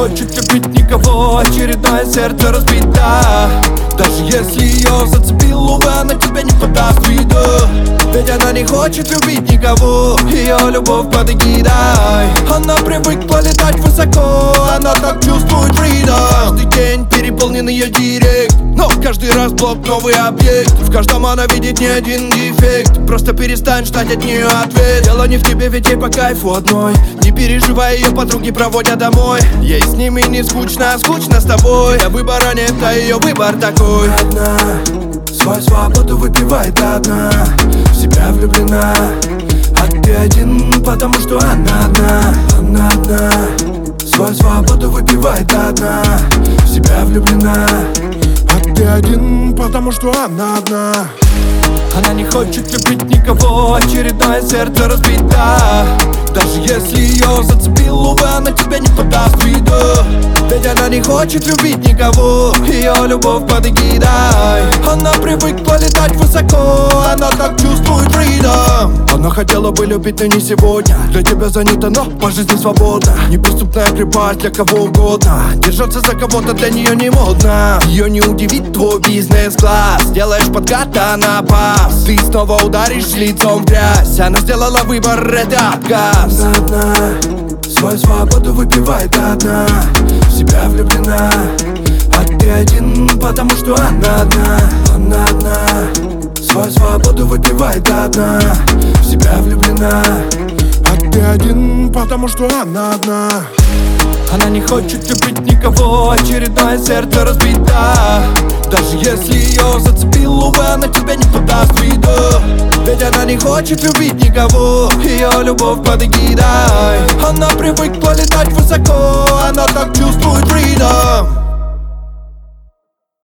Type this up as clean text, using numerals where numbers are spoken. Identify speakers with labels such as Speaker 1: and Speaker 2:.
Speaker 1: хочет любить никого, очередное сердце разбито. Даже если ее зацепил, увы, она тебя не подаст виду. Ведь она не хочет любить никого, ее любовь под эгидой. Она привыкла летать высоко, она так чувствует freedom. Каждый день переполнен ее директ, но каждый раз блок новый объект. В каждом она видит не один дефект. Просто перестань ждать от нее ответ. Дело не в тебе, ведь ей по кайфу одной. Не переживай, ее подруги проводят домой. Ей с ними не скучно, скучно с тобой. Тебя выбора нет, а ее выбор такой. Одна, свою свободу выпивает одна, в себя влюблена. А ты один, потому что она одна. Она одна, свою свободу выпивает одна, в себя влюблена. А ты один, потому что она одна. Она не хочет любить никого, очередное сердце разбито. Даже если ее зацепил, увы, она тебя не подаст виду. Ведь она не хочет любить никого, ее любовь под эгидой. Она привыкла летать высоко, она так чувствует freedom. Она хотела бы любить, но не сегодня. Для тебя занята, но по жизни свободна. Неприступная крепость для кого угодно. Держаться за кого-то для нее не модно. Ее не удивит твой бизнес-класс. Сделаешь подкат, она пас. Ты снова ударишь лицом в грязь. Она сделала выбор, это отказ. Она одна, свою свободу выпивает одна, в себя влюблена. А ты один, потому что она одна. Она одна, свою свободу выпивает одна, в себя влюблена. А ты один, потому что она одна. Она не хочет любить никого, очередное сердце разбито. Даже если ее зацепил, увы, она тебя не подаст виду. Ведь она не хочет любить никого, ее любовь под эгидой. Она привыкла летать высоко, она так